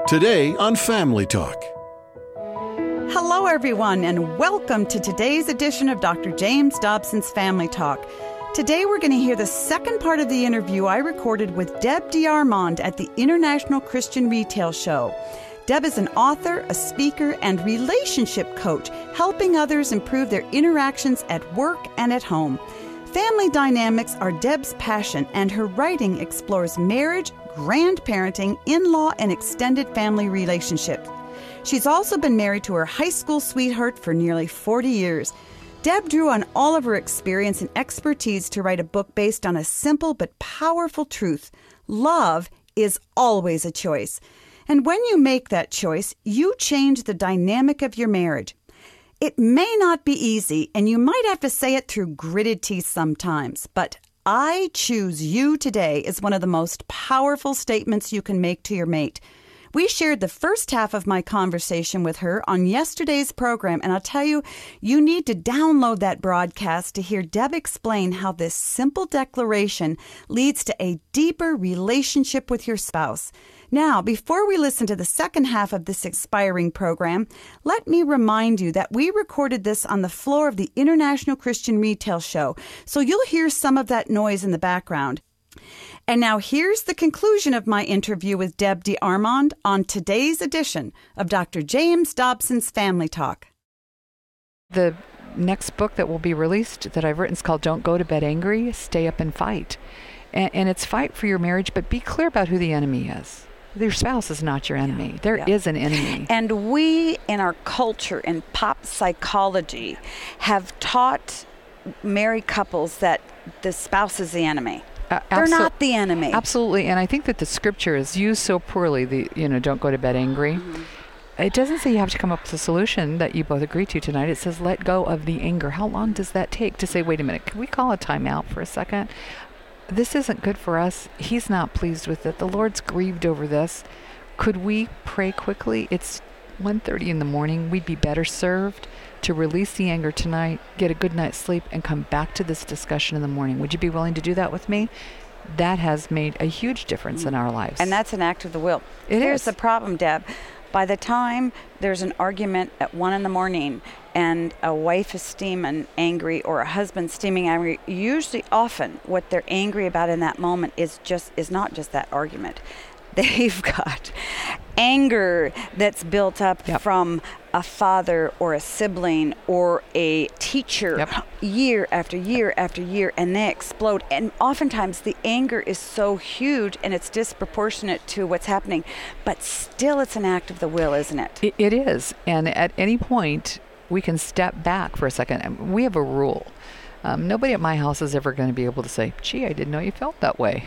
Today on Family Talk. Hello, everyone, and welcome to today's edition of Dr. James Dobson's Family Talk. Today, we're going to hear the second part of the interview I recorded with Deb DeArmond at the International Christian Retail Show. Deb is an author, a speaker, and relationship coach, helping others improve their interactions at work and at home. Family dynamics are Deb's passion, and her writing explores marriage, grandparenting, in-law, and extended family relationships. She's also been married to her high school sweetheart for nearly 40 years. Deb drew on all of her experience and expertise to write a book based on a simple but powerful truth. Love is always a choice. And when you make that choice, you change the dynamic of your marriage. It may not be easy, and you might have to say it through gritted teeth sometimes, but I choose you today is one of the most powerful statements you can make to your mate. We shared the first half of my conversation with her on yesterday's program, and I'll tell you, you need to download that broadcast to hear Deb explain how this simple declaration leads to a deeper relationship with your spouse. Now, before we listen to the second half of this inspiring program, let me remind you that we recorded this on the floor of the International Christian Retail Show, so you'll hear some of that noise in the background. And now here's the conclusion of my interview with Deb DeArmond on today's edition of Dr. James Dobson's Family Talk. The next book that will be released that I've written is called Don't Go to Bed Angry, Stay Up and Fight. And it's fight for your marriage, but be clear about who the enemy is. Your spouse is not your enemy. There is an enemy. And we, in our culture, in pop psychology, have taught married couples that the spouse is the enemy. They're not the enemy. Absolutely. And I think that the scripture is used so poorly, don't go to bed angry. Mm-hmm. It doesn't say you have to come up with a solution that you both agree to tonight. It says let go of the anger. How long does that take to say, wait a minute, can we call a timeout for a second? This isn't good for us. He's not pleased with it. The Lord's grieved over this. Could we pray quickly? It's 1:30 in the morning. We'd be better served to release the anger tonight, get a good night's sleep, and come back to this discussion in the morning. Would you be willing to do that with me? That has made a huge difference in our lives. And that's an act of the will. Here's the problem, Deb. By the time there's an argument at 1 in the morning and a wife is steaming angry or a husband steaming angry, usually often what they're angry about in that moment is not just that argument. They've got anger that's built up from a father or a sibling or a teacher year after year after year, and they explode. And oftentimes the anger is so huge and it's disproportionate to what's happening. But still it's an act of the will, isn't it? It is. And at any point, we can step back for a second. We have a rule. Nobody at my house is ever going to be able to say, gee, I didn't know you felt that way.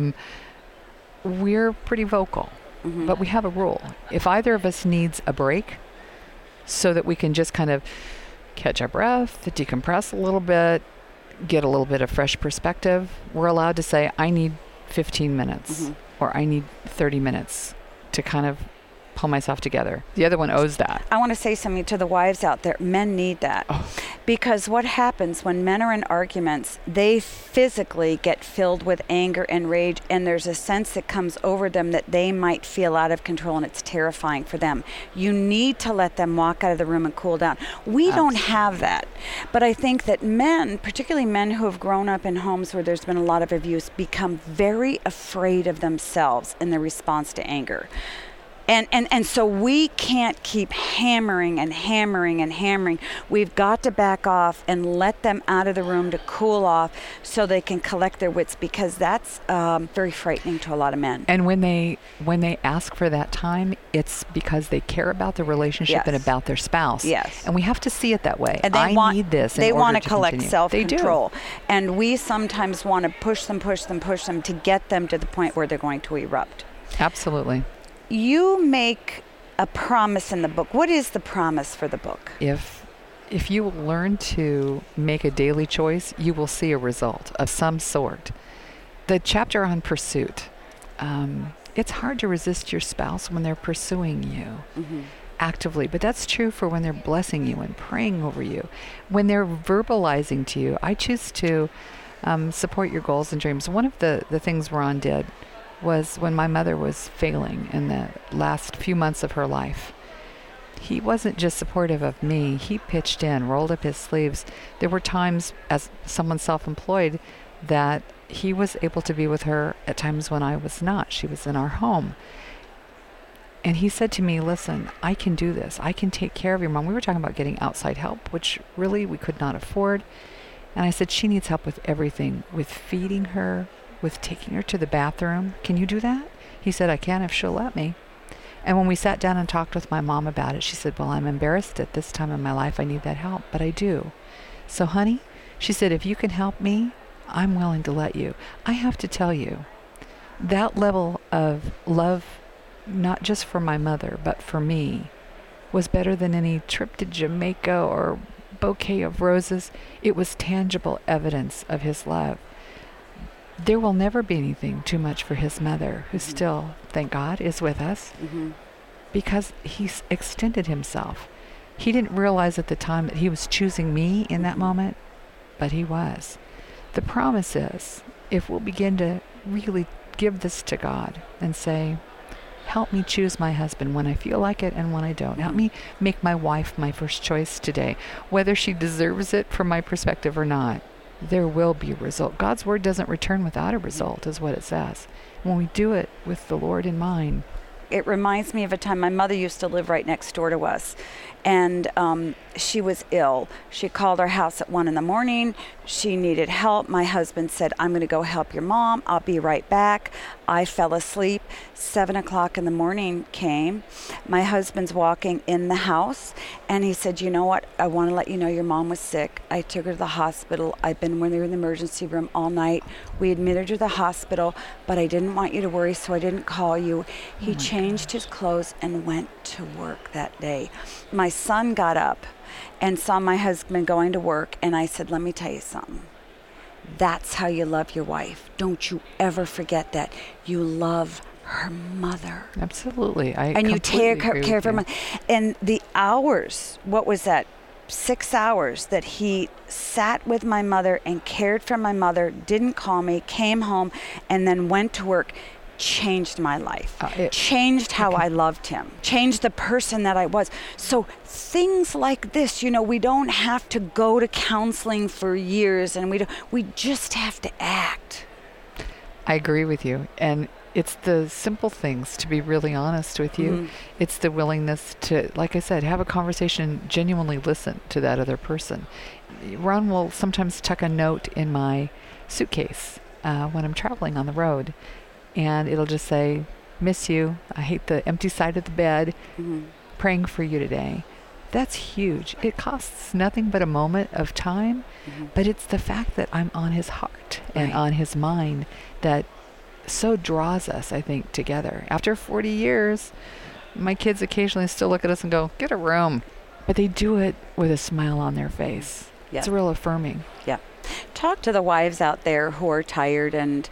We're pretty vocal, but we have a rule. If either of us needs a break so that we can just kind of catch our breath, decompress a little bit, get a little bit of fresh perspective, we're allowed to say, I need 15 minutes or I need 30 minutes to kind of pull myself together. The other one owes that. I want to say something to the wives out there. Men need that. Because what happens when men are in arguments, they physically get filled with anger and rage, and there's a sense that comes over them that they might feel out of control, and it's terrifying for them. You need to let them walk out of the room and cool down. We don't have that. But I think that men, particularly men who have grown up in homes where there's been a lot of abuse, become very afraid of themselves in their response to anger. And so we can't keep hammering and hammering and hammering. We've got to back off and let them out of the room to cool off so they can collect their wits, because that's very frightening to a lot of men. And when they ask for that time, it's because they care about the relationship and about their spouse. Yes. And we have to see it that way. And I need this in order to continue. They want to collect self-control. They do. And we sometimes want to push them to get them to the point where they're going to erupt. Absolutely. You make a promise in the book. What is the promise for the book? If you will learn to make a daily choice, you will see a result of some sort. The chapter on pursuit, it's hard to resist your spouse when they're pursuing you actively, but that's true for when they're blessing you and praying over you. When they're verbalizing to you, I choose to support your goals and dreams. One of the things Ron did was when my mother was failing in the last few months of her life. He wasn't just supportive of me. He pitched in, rolled up his sleeves. There were times, as someone self-employed, that he was able to be with her at times when I was not. She was in our home. And he said to me, listen, I can do this. I can take care of your mom. We were talking about getting outside help, which really we could not afford. And I said, she needs help with everything, with feeding her, with taking her to the bathroom. Can you do that? He said, I can if she'll let me. And when we sat down and talked with my mom about it, she said, well, I'm embarrassed at this time in my life. I need that help, but I do. So, honey, she said, if you can help me, I'm willing to let you. I have to tell you, that level of love, not just for my mother, but for me, was better than any trip to Jamaica or bouquet of roses. It was tangible evidence of his love. There will never be anything too much for his mother, who still, thank God, is with us, because he's extended himself. He didn't realize at the time that he was choosing me in that moment, but he was. The promise is, if we'll begin to really give this to God and say, help me choose my husband when I feel like it and when I don't. Help me make my wife my first choice today, whether she deserves it from my perspective or not. There will be a result. God's word doesn't return without a result, is what it says. When we do it with the Lord in mind. It reminds me of a time my mother used to live right next door to us, and she was ill. She called our house at 1 a.m. She needed help. My husband said, I'm going to go help your mom. I'll be right back. I fell asleep. 7 o'clock in the morning came. My husband's walking in the house, and he said, you know what? I want to let you know your mom was sick. I took her to the hospital. I've been with her in the emergency room all night. We admitted her to the hospital, but I didn't want you to worry, so I didn't call you. He changed his clothes and went to work that day. My son got up and saw my husband going to work, and I said, let me tell you something. That's how you love your wife. Don't you ever forget that. You love her mother. Absolutely. And you take care of her mother. And the hours, what was that? 6 hours that he sat with my mother and cared for my mother, didn't call me, came home, and then went to work, changed my life. Changed how I loved him. Changed the person that I was. So things like this, you know, we don't have to go to counseling for years, and we just have to act. I agree with you. And it's the simple things, to be really honest with you. It's the willingness to, like I said, have a conversation, genuinely listen to that other person. Ron will sometimes tuck a note in my suitcase when I'm traveling on the road, and it'll just say, miss you, I hate the empty side of the bed, praying for you today. That's huge. It costs nothing but a moment of time, but it's the fact that I'm on his heart and on his mind that so draws us, I think, together. After 40 years, my kids occasionally still look at us and go, get a room. But they do it with a smile on their face. It's real affirming. Yeah. Talk to the wives out there who are tired and,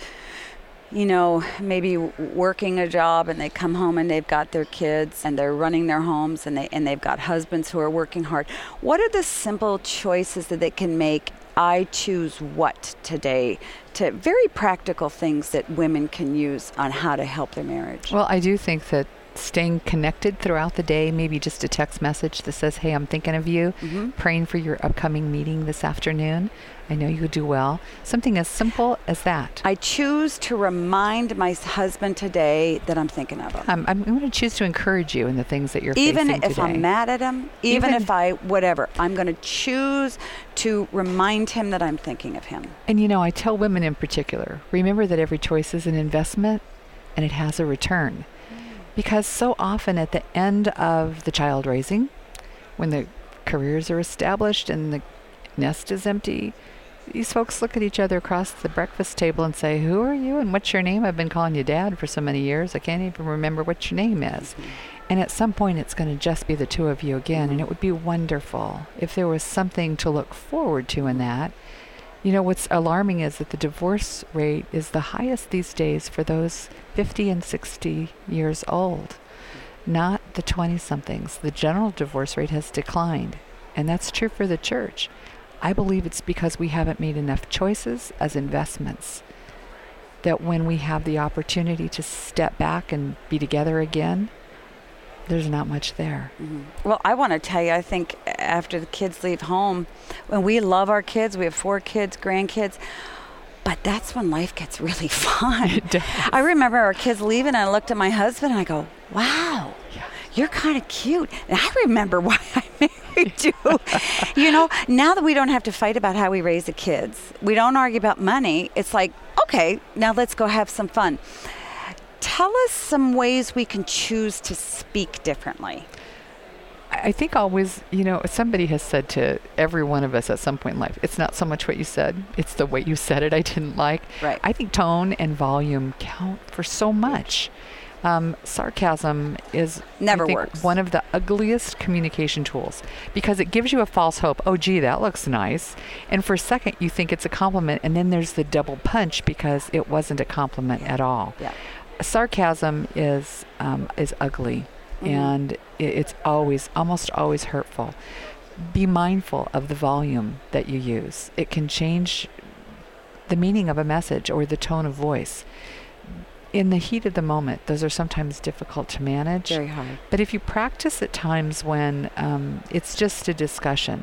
you know, maybe working a job, and they come home and they've got their kids and they're running their homes, and they've got husbands who are working hard. What are the simple choices that they can make? I choose what today, to very practical things that women can use on how to help their marriage. Well, I do think that staying connected throughout the day, maybe just a text message that says, hey, I'm thinking of you, praying for your upcoming meeting this afternoon. I know you do well. Something as simple as that. I choose to remind my husband today that I'm thinking of him. I'm going to choose to encourage you in the things that you're facing today. Even if I'm mad at him, even if I, whatever, I'm going to choose to remind him that I'm thinking of him. And, you know, I tell women in particular, remember that every choice is an investment and it has a return. Because so often at the end of the child raising, when the careers are established and the nest is empty, these folks look at each other across the breakfast table and say, who are you and what's your name? I've been calling you Dad for so many years. I can't even remember what your name is. And at some point, it's going to just be the two of you again. And it would be wonderful if there was something to look forward to in that. You know, what's alarming is that the divorce rate is the highest these days for those 50 and 60 years old, not the 20-somethings. The general divorce rate has declined, and that's true for the church. I believe it's because we haven't made enough choices as investments that when we have the opportunity to step back and be together again, there's not much there. Well, I want to tell you, I think after the kids leave home, when we love our kids, we have 4 kids, grandkids, but that's when life gets really fun. It does. I remember our kids leaving, and I looked at my husband and I go, wow, you're kind of cute. And I remember why I married you. You know, now that we don't have to fight about how we raise the kids, we don't argue about money. It's like, okay, now let's go have some fun. Tell us some ways we can choose to speak differently. I think always, you know, somebody has said to every one of us at some point in life, it's not so much what you said, it's the way you said it I didn't like. Right. I think tone and volume count for so much. Sarcasm is Never I think, works. one of the ugliest communication tools because it gives you a false hope. Oh, gee, that looks nice. And for a second, you think it's a compliment, and then there's the double punch because it wasn't a compliment at all. Yeah. Sarcasm is ugly, and it's almost always hurtful. Be mindful of the volume that you use. It can change the meaning of a message or the tone of voice. In the heat of the moment, those are sometimes difficult to manage. Very hard. But if you practice at times when it's just a discussion,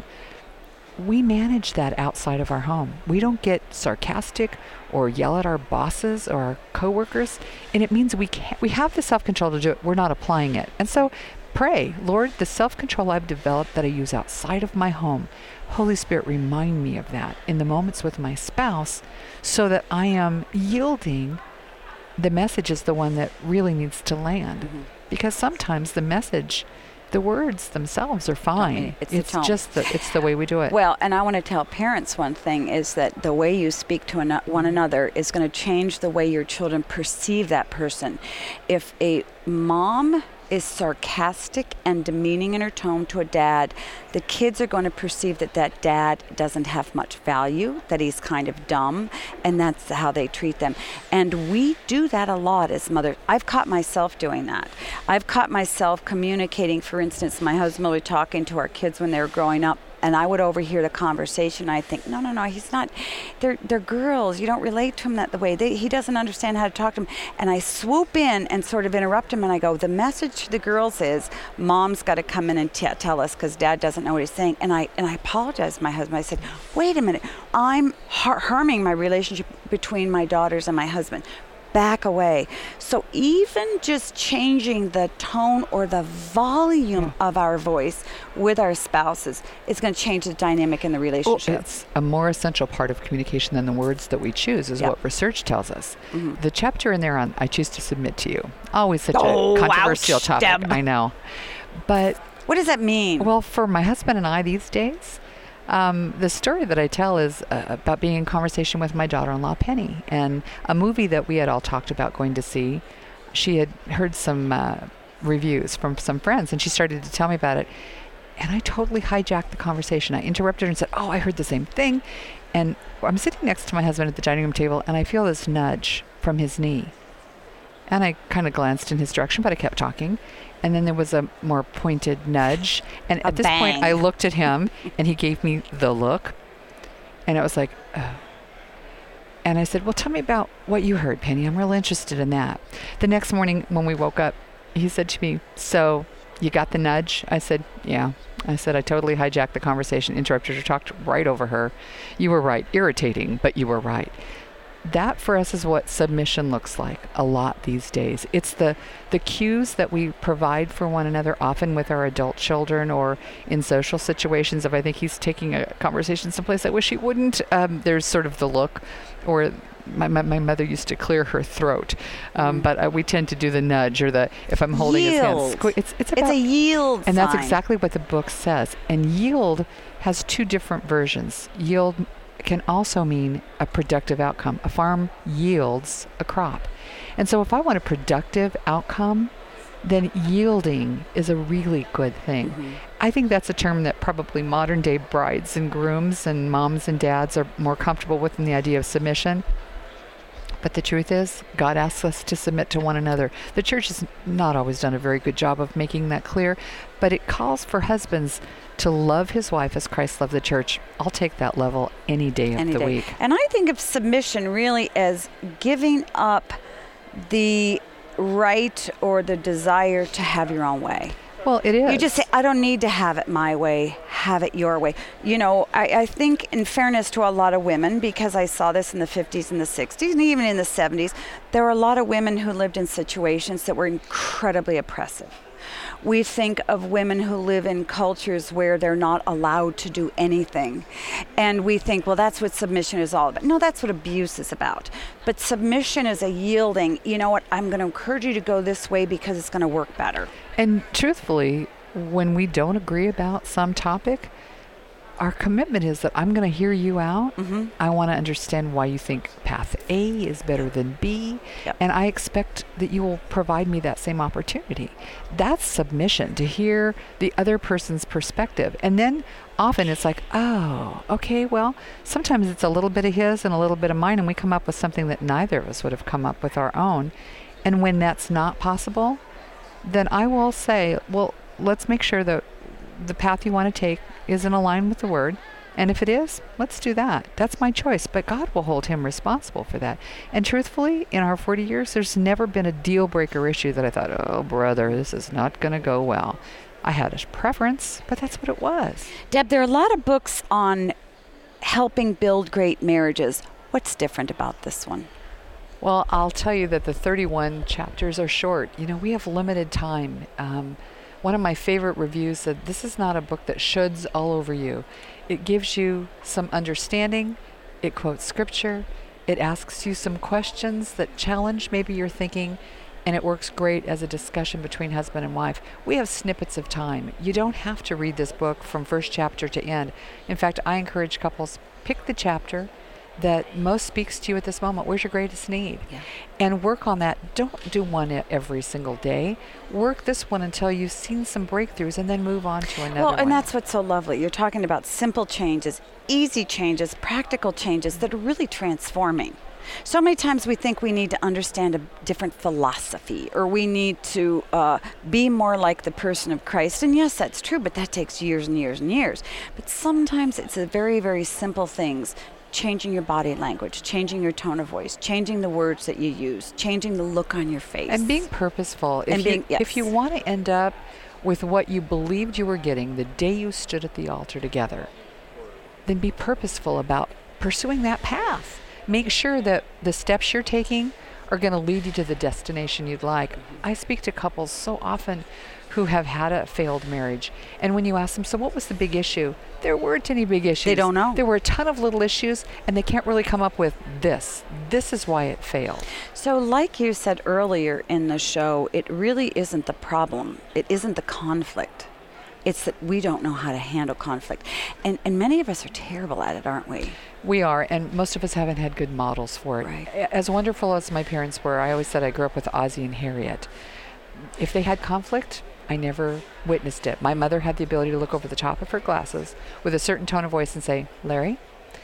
we manage that outside of our home. We don't get sarcastic or yell at our bosses or our coworkers, and it means we have the self-control to do it. We're not applying it. And so pray, Lord, the self-control I've developed that I use outside of my home, Holy Spirit, remind me of that in the moments with my spouse so that I am yielding. The message is the one that really needs to land, because sometimes the message, the words themselves are fine. It's the tone. It's the way we do it. Well, and I want to tell parents one thing is that the way you speak to one another is going to change the way your children perceive that person. If a mom is sarcastic and demeaning in her tone to a dad, the kids are going to perceive that dad doesn't have much value, that he's kind of dumb, and that's how they treat them. And we do that a lot as mothers. I've caught myself doing that. I've caught myself communicating, for instance, my husband would be talking to our kids when they were growing up, and I would overhear the conversation. I think, no, he's not. They're girls. You don't relate to him that way. He doesn't understand how to talk to them. And I swoop in and sort of interrupt him, and I go, the message to the girls is, Mom's got to come in and tell us because Dad doesn't know what he's saying. And I apologized to my husband. I said, wait a minute. I'm harming my relationship between my daughters and my husband. Back away. So even just changing the tone or the volume of our voice with our spouses is going to change the dynamic in the relationship. It's a more essential part of communication than the words that we choose, is what research tells us. The chapter in there on I Choose to Submit to You, always such a controversial topic, Deb. I know. But what does that mean? well, for my husband and I these days, the story that I tell is about being in conversation with my daughter-in-law, Penny, and a movie that we had all talked about going to see. She had heard some reviews from some friends, and she started to tell me about it. And I totally hijacked the conversation. I interrupted her and said, oh, I heard the same thing. And I'm sitting next to my husband at the dining room table, and I feel this nudge from his knee. And I kind of glanced in his direction, but I kept talking. And then there was a more pointed nudge. And at this point, I looked at him, and he gave me the look. And it was like, oh. And I said, well, tell me about what you heard, Penny. I'm real interested in that. The next morning when we woke up, he said to me, so you got the nudge? I said, yeah. I said, I totally hijacked the conversation, interrupted her, talked right over her. You were right. Irritating, but you were right. That for us is what submission looks like a lot these days. It's the cues that we provide for one another, often with our adult children or in social situations. If I think he's taking a conversation someplace I wish he wouldn't, there's sort of the look, or my mother used to clear her throat, but we tend to do the nudge or the, if I'm holding his hand. It's a yield and sign. That's exactly what the book says. And yield has 2 different versions. Yield can also mean a productive outcome. A farm yields a crop. And so if I want a productive outcome, then yielding is a really good thing. I think that's a term that probably modern day brides and grooms and moms and dads are more comfortable with than the idea of submission. But the truth is, God asks us to submit to one another. The church has not always done a very good job of making that clear, but it calls for husbands to love his wife as Christ loved the church, I'll take that level any day of the week. And I think of submission really as giving up the right or the desire to have your own way. Well, it is. You just say, I don't need to have it my way, have it your way. You know, I think in fairness to a lot of women, because I saw this in the 50s and the 60s and even in the 70s, there were a lot of women who lived in situations that were incredibly oppressive. We think of women who live in cultures where they're not allowed to do anything. And we think, well, that's what submission is all about. No, that's what abuse is about. But submission is a yielding, you know what, I'm going to encourage you to go this way because it's going to work better. And truthfully, when we don't agree about some topic, our commitment is that I'm going to hear you out. Mm-hmm. I want to understand why you think path A is better than B. Yep. And I expect that you will provide me that same opportunity. That's submission, to hear the other person's perspective. And then often it's like, oh, okay, well, sometimes it's a little bit of his and a little bit of mine, and we come up with something that neither of us would have come up with our own. And when that's not possible, then I will say, well, let's make sure that the path you want to take is in line with the word. And if it is, let's do that. That's my choice. But God will hold him responsible for that. And truthfully, in our 40 years, there's never been a deal breaker issue that I thought, oh, brother, this is not going to go well. I had a preference, but that's what it was. Deb, there are a lot of books on helping build great marriages. What's different about this one? Well, I'll tell you that the 31 chapters are short. You know, we have limited time. One of my favorite reviews said, this is not a book that shoulds all over you. It gives you some understanding. It quotes scripture. It asks you some questions that challenge maybe your thinking, and it works great as a discussion between husband and wife. We have snippets of time. You don't have to read this book from first chapter to end. In fact, I encourage couples, pick the chapter that most speaks to you at this moment. Where's your greatest need? Yeah. And work on that. Don't do one every single day. Work this one until you've seen some breakthroughs and then move on to another one. Well, and that's what's so lovely. You're talking about simple changes, easy changes, practical changes that are really transforming. So many times we think we need to understand a different philosophy, or we need to be more like the person of Christ. And yes, that's true, but that takes years and years and years. But sometimes it's a very, very simple things. Changing your body language, changing your tone of voice, changing the words that you use, changing the look on your face. And being purposeful. If you want to end up with what you believed you were getting the day you stood at the altar together, then be purposeful about pursuing that path. Make sure that the steps you're taking are going to lead you to the destination you'd like. I speak to couples so often who have had a failed marriage. And when you ask them, so what was the big issue? There weren't any big issues. They don't know. There were a ton of little issues, and they can't really come up with this. This is why it failed. So like you said earlier in the show, it really isn't the problem. It isn't the conflict. It's that we don't know how to handle conflict. And many of us are terrible at it, aren't we? We are, and most of us haven't had good models for it. Right. As wonderful as my parents were, I always said I grew up with Ozzie and Harriet. If they had conflict, I never witnessed it. My mother had the ability to look over the top of her glasses with a certain tone of voice and say, Larry?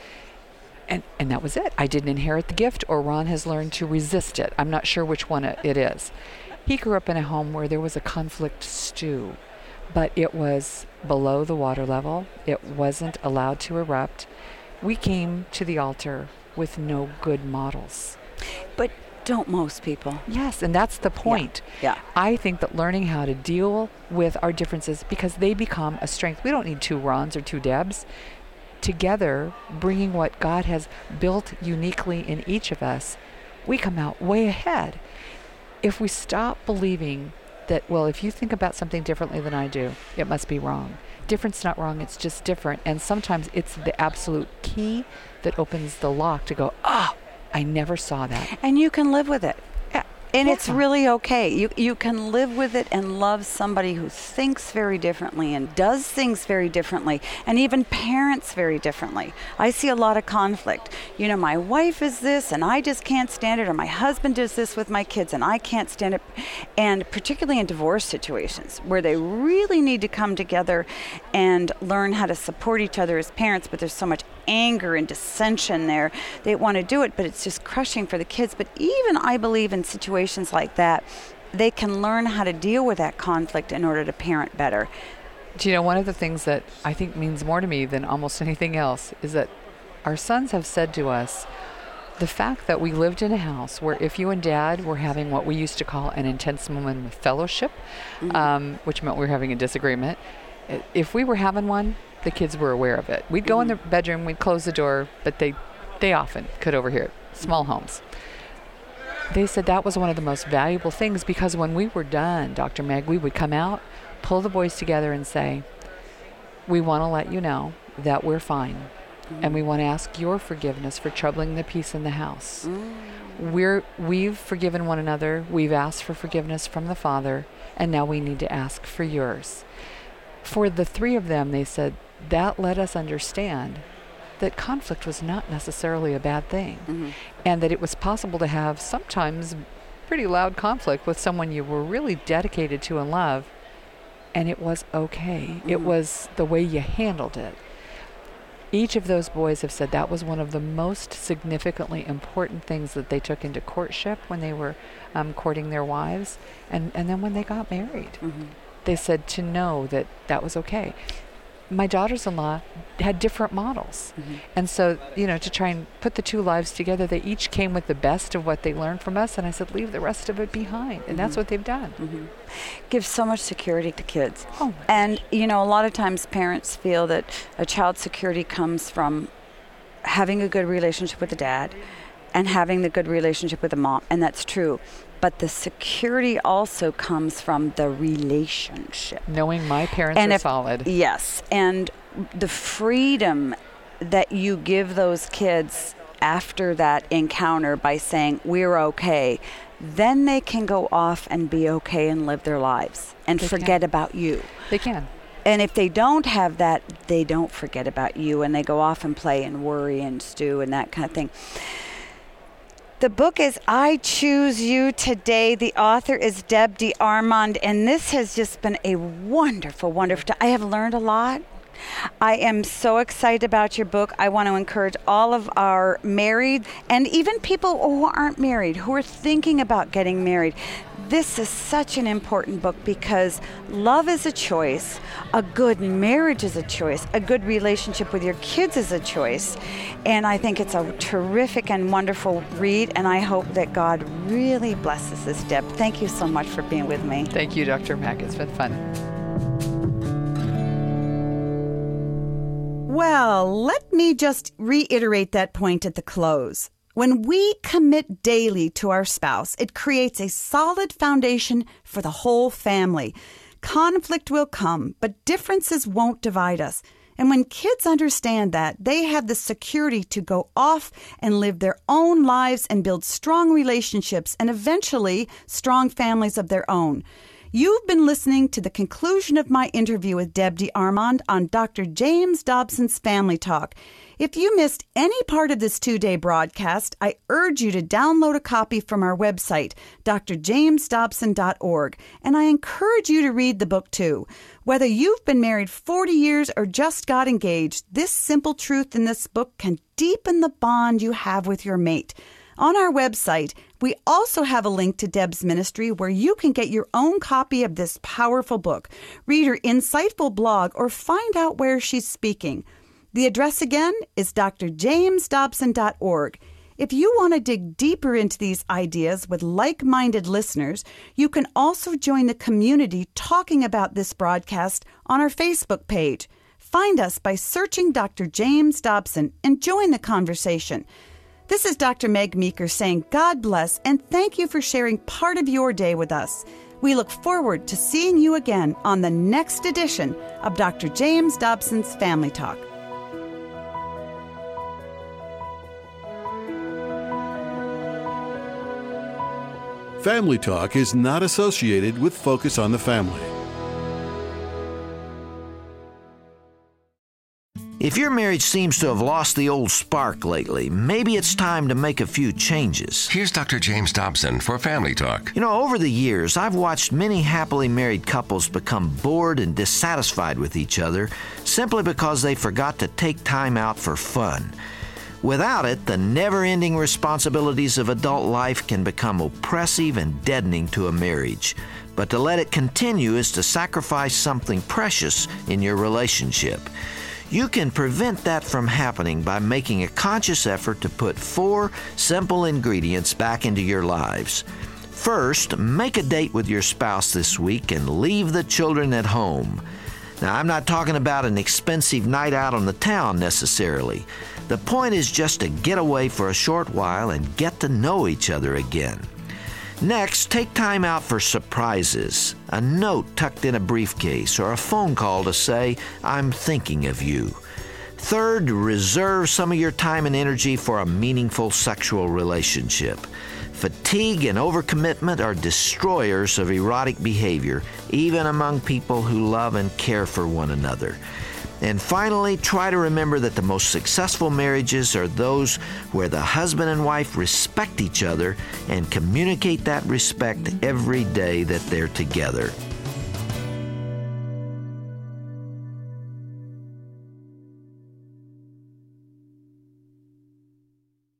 And that was it. I didn't inherit the gift, or Ron has learned to resist it. I'm not sure which one it is. He grew up in a home where there was a conflict stew, but it was below the water level. It wasn't allowed to erupt. We came to the altar with no good models. But don't most people? Yes, and that's the point. Yeah. I think that learning how to deal with our differences, because they become a strength. We don't need two Rons or two Debs. Together, bringing what God has built uniquely in each of us, we come out way ahead. If we stop believing that, well, if you think about something differently than I do, it must be wrong. Different's not wrong, it's just different. And sometimes it's the absolute key that opens the lock to go, I never saw that. And you can live with it. Yeah. And it's really okay. You can live with it and love somebody who thinks very differently and does things very differently, and even parents very differently. I see a lot of conflict. You know, my wife is this and I just can't stand it, or my husband does this with my kids and I can't stand it. And particularly in divorce situations where they really need to come together and learn how to support each other as parents, but there's so much anger and dissension there. They want to do it, but it's just crushing for the kids. But even I believe in situations like that, they can learn how to deal with that conflict in order to parent better. Do you know, one of the things that I think means more to me than almost anything else is that our sons have said to us, the fact that we lived in a house where if you and Dad were having what we used to call an intense moment of fellowship, which meant we were having a disagreement, if we were having one, the kids were aware of it. We'd go in the bedroom, we'd close the door, but they often could overhear it. Small homes. They said that was one of the most valuable things, because when we were done, Dr. Meg, we would come out, pull the boys together and say, we want to let you know that we're fine. And we want to ask your forgiveness for troubling the peace in the house. We've forgiven one another. We've asked for forgiveness from the Father, and now we need to ask for yours. For the three of them, they said, that let us understand that conflict was not necessarily a bad thing, and that it was possible to have sometimes pretty loud conflict with someone you were really dedicated to and love, and it was okay. It was the way you handled it. Each of those boys have said that was one of the most significantly important things that they took into courtship when they were courting their wives, and then when they got married. They said to know that that was okay. My daughters-in-law had different models. And so, to try and put the two lives together, they each came with the best of what they learned from us, and I said, leave the rest of it behind. And that's what they've done. Gives so much security to kids. And, a lot of times parents feel that a child's security comes from having a good relationship with the dad and having the good relationship with the mom, and that's true. But the security also comes from the relationship. Knowing my parents are solid. Yes. And the freedom that you give those kids after that encounter by saying, we're okay, then they can go off and be okay and live their lives and forget about you. They can. And if they don't have that, they don't forget about you, and they go off and play and worry and stew and that kind of thing. The book is I Choose You Today. The author is Deb DeArmond, and this has just been a wonderful, wonderful time. I have learned a lot. I am so excited about your book. I want to encourage all of our married and even people who aren't married, who are thinking about getting married. This is such an important book because love is a choice, a good marriage is a choice, a good relationship with your kids is a choice. And I think it's a terrific and wonderful read, and I hope that God really blesses this, Deb. Thank you so much for being with me. Thank you, Dr. Mack. It's been fun. Well, let me just reiterate that point at the close. When we commit daily to our spouse, it creates a solid foundation for the whole family. Conflict will come, but differences won't divide us. And when kids understand that, they have the security to go off and live their own lives and build strong relationships and eventually strong families of their own. You've been listening to the conclusion of my interview with Deb DeArmond on Dr. James Dobson's Family Talk. If you missed any part of this 2-day broadcast, I urge you to download a copy from our website, drjamesdobson.org, and I encourage you to read the book too. Whether you've been married 40 years or just got engaged, this simple truth in this book can deepen the bond you have with your mate. On our website, we also have a link to Deb's ministry where you can get your own copy of this powerful book, read her insightful blog, or find out where she's speaking. The address again is drjamesdobson.org. If you want to dig deeper into these ideas with like-minded listeners, you can also join the community talking about this broadcast on our Facebook page. Find us by searching Dr. James Dobson and join the conversation. This is Dr. Meg Meeker saying God bless and thank you for sharing part of your day with us. We look forward to seeing you again on the next edition of Dr. James Dobson's Family Talk. Family Talk is not associated with Focus on the Family. If your marriage seems to have lost the old spark lately, maybe it's time to make a few changes. Here's Dr. James Dobson for Family Talk. Over the years, I've watched many happily married couples become bored and dissatisfied with each other simply because they forgot to take time out for fun. Without it, the never-ending responsibilities of adult life can become oppressive and deadening to a marriage. But to let it continue is to sacrifice something precious in your relationship. You can prevent that from happening by making a conscious effort to put 4 simple ingredients back into your lives. First, make a date with your spouse this week and leave the children at home. Now, I'm not talking about an expensive night out on the town necessarily. The point is just to get away for a short while and get to know each other again. Next, take time out for surprises, a note tucked in a briefcase, or a phone call to say, "I'm thinking of you." Third, reserve some of your time and energy for a meaningful sexual relationship. Fatigue and overcommitment are destroyers of erotic behavior, even among people who love and care for one another. And finally, try to remember that the most successful marriages are those where the husband and wife respect each other and communicate that respect every day that they're together.